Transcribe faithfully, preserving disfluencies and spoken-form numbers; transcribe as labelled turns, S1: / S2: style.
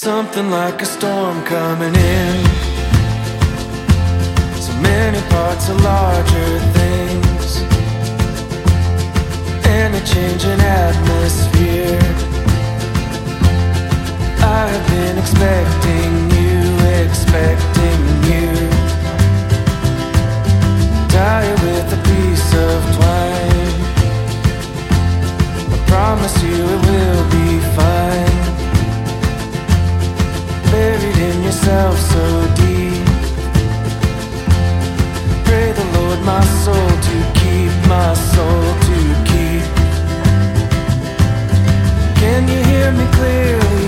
S1: Something like a storm coming in. So many parts of larger things, and a changing atmosphere. I have been expecting you, expecting you. Tie it with a piece of twine. I promise you it will be fine. Buried in yourself so deep. Pray the Lord my soul to keep, my soul to keep. Can you hear me clearly?